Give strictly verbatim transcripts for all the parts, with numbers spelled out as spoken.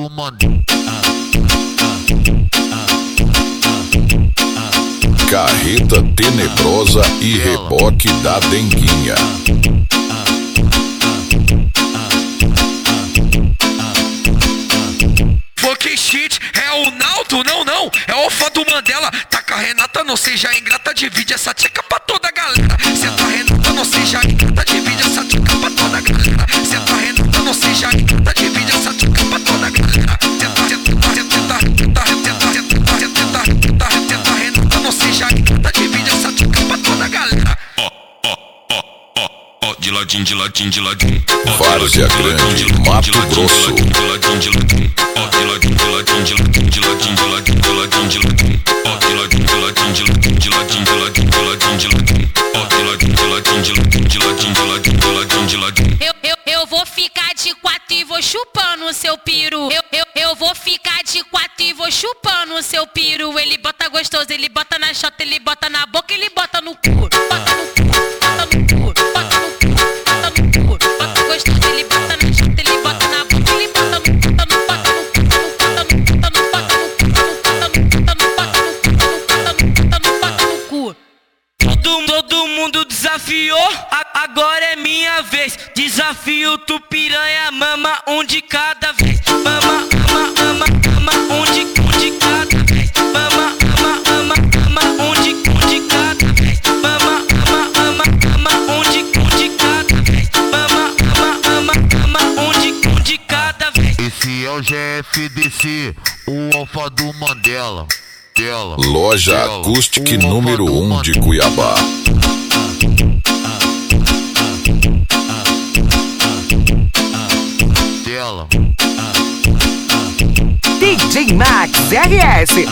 do Mandela. Carreta tenebrosa e reboque da Denguinha. Fucking shit, é o Naldo, não, não, é o Alfa do Mandela. Taca a Renata, não seja ingrata, divide essa tcheca pra toda a galera. Senta a Renata, não seja ingrata, divide essa tcheca pra toda a galera. Senta a Renata, não seja ingrata, divide essa tcheca pra toda a galera. Senta, senta, senta, senta, senta, senta, senta, senta, senta a Renata, não seja ingrata, divide essa tcheca pra toda a galera. Ó, ó, ó, ó, ó, de ladinho, de ladinho, de ladinho. Várzea Grande, Mato Grosso. Eu, eu, eu vou ficar de quatro e vou chupando o seu piru. Eu, eu, eu vou ficar de quatro e vou chupando o seu piru. Ele bota gostoso, ele bota na chota, ele bota na boca, ele bota no cu. Bota no cu, bota no cu, bota no cu, bota no cu. Bota gostoso, ele bota na chota, ele bota na boca, ele bota no cu, bota no bota no cu, bota no cu, bota no bota no cu, bota no bota no bota no bota no cu. Todo, todo mundo desafiou, a, agora é minha vez. Desafio tu piranha, mama um de cada vez. Mama, ama, ama, ama, um de, um de cada vez. Mama, ama, ama, ama, um de, um de cada vez. Mama, ama, ama, ama, um de, um de cada vez. Mama, ama, ama, ama, um de, um de cada vez. Esse é o G F D C, o Alfa do Mandela. Dela, Loja dela, Acoustic o número Alfa do um Mandela. de Cuiabá. Dela. D J Max R S.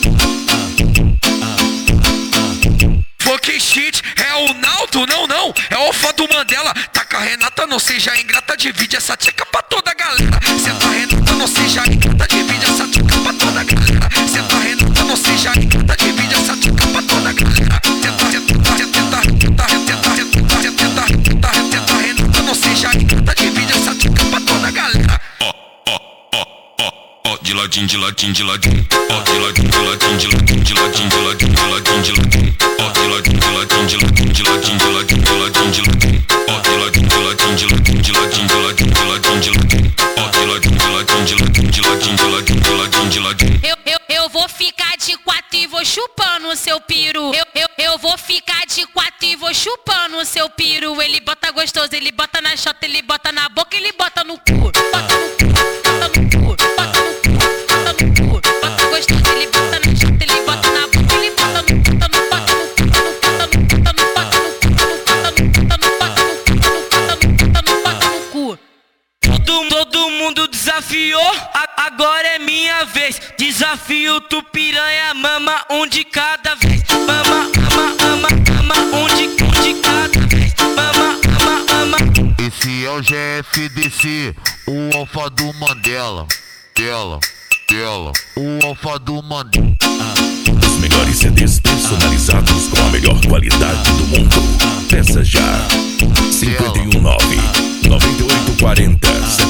Fucking shit, é o Naldo, não, não, é o Alfa do Mandela. Taca a Renata, não seja ingrata, divide essa tcheca pra toda a galera. Senta a Renata, não seja ingrata, divide essa tcheca pra toda a galera. Senta a Renata, não seja ingrata, divide essa tcheca pra toda a galera. Senta, senta, senta, senta, senta, senta, senta, senta, senta a Renata, não seja ingrata, divide essa tcheca pra toda a galera. Ó, ó, ó, ó, ó, de ladinho, de ladinho, de ladinho. Ó, de ladinho, de ladinho, de ladinho, de ladinho, de ladinho, de ladinho, de ladinho. Ó, de ladinho, de ladinho, de ladinho, de ladinho, de ladinho, de ladinho, de ladinho. Ó, de ladinho, de ladinho, de ladinho, de ladinho, de ladinho, de ladinho, de ladinho. Ó, de ladinho, de ladinho, de ladinho, de ladinho, de ladinho, de ladinho, de ladinho. Eu, eu, eu vou ficar de quatro e vou chupando o seu piru. Eu, eu, eu vou ficar de quatro e vou chupando o seu piru. Ele bota gostoso, ele bota na chota, ele bota na boca, ele bota no cu. Bota no cu, bota no cu, bota no cu, bota no cu. Bota gostoso, ele bota na chota, ele bota na boca, ele bota no cu, bota no bota no cu, bota no bota no bota no cu, bota no bota no bota no cu, bota no bota no bota no cu. Todo, todo mundo desafiou, a, agora é minha vez. Desafio tu piranha, mama um de cada vez. Mama, ama, ama, ama, um de, um de cada vez. Mama, ama, ama. Esse é o G F D C, o Alfa do Mandela. Dela, dela, o Alfa do Mandela. Os melhores C Ds personalizados com a melhor qualidade do mundo. Peça já. cinco um nove, nove oito quatro zero